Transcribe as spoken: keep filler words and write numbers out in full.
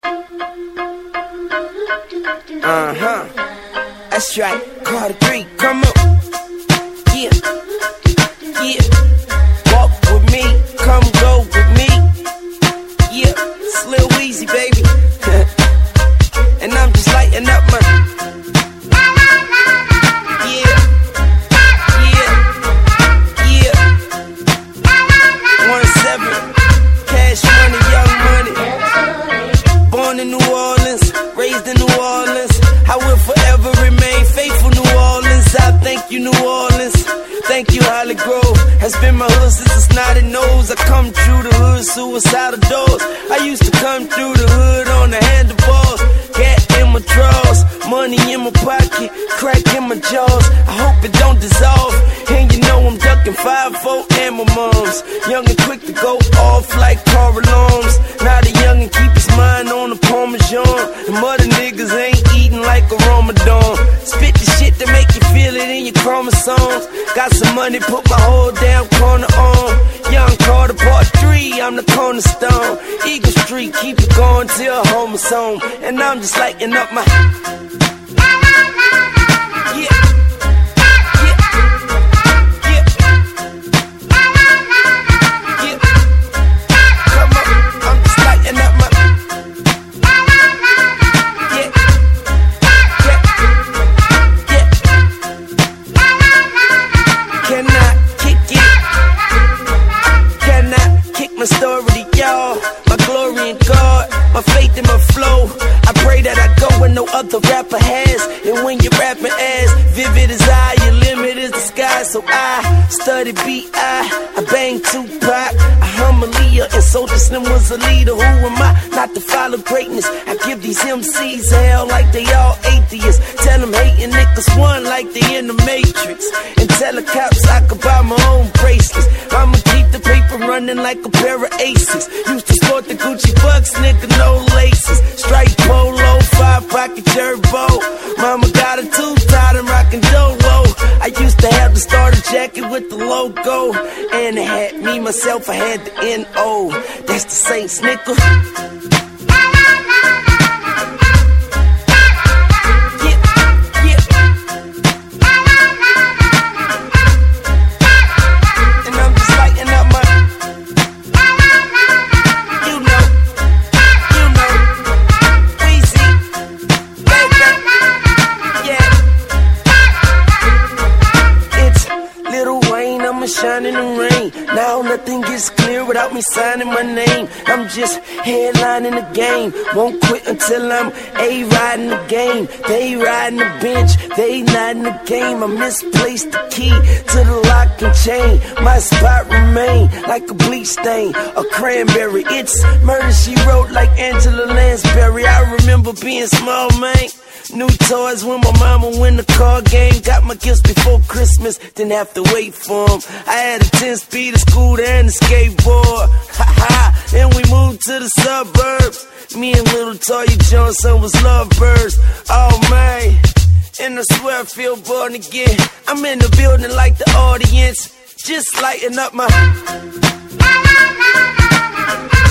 Uh-huh. That's right. Carter three, come on. Yeah. Yeah. Walk with me, come go with me. Yeah. It's Lil Weezy, baby. And I'm just lighting up my. Yeah. Yeah. Yeah. one seven. Cash money, young money. Born in New Orleans, raised in New Orleans. I will forever remain faithful, New Orleans. I thank you, New Orleans. Thank you, Holly Grove. Has been my hood since a snotty nose. I come through the hood, suicidal doors. I used to come through the hood on the handlebars. Gat in my drawers, money in my pocket, crack in my jaws. I hope it don't dissolve. And you know I'm ducking five four and my moms. Young and quick to go off like car alarms. Now the young and keep his mind on the Parmesan. The mother niggas ain't eating like a Ramadan. Spit the shit to make you feel it in your chromosomes. Got some money, put my whole damn corner on. Young Carter part three, I'm the cornerstone. Eagle Street, keep it going till home is home. And I'm just lighting up my. Yeah. My story to y'all, my glory in God, my faith in my flow. I pray that I go where no other rapper has. And when you're rapping as vivid as I, your limit is the sky. So I study B I, I bang Tupac, I hum Aaliyah, and Soulja Slim was a leader. Who am I not to follow greatness? I give these M Cs hell like they all atheists. Tell them hating niggas one like they in the Matrix. And tell the cops I could buy my own bracelets. I'ma keep the paper running like a pair of aces. Used to sport the Gucci bucks, nigga, no laces. Straight polo, five pocket turbo. Mama got a two-tied and rockin' Dolo. I used to have the starter jacket with the logo. And it had me, myself, I had the N O. That's the Saints, nigga. Shine in the rain. Now nothing gets clear without me signing my name. I'm just headlining the game. Won't quit until I'm A-riding the game. They riding the bench, they not in the game. I misplaced the key to the lock and chain. My spot remain like a bleach stain, a cranberry. It's murder she wrote like Angela Lansbury. I remember being small, man. New toys when my mama win the car game. Got my gifts before Christmas, didn't have to wait for them. I had a ten-speed, a scooter, and a skateboard. Ha ha, and we moved to the suburbs. Me and little Toya Johnson was lovebirds. Oh man, and I swear I feel born again. I'm in the building like the audience, just lighting up my.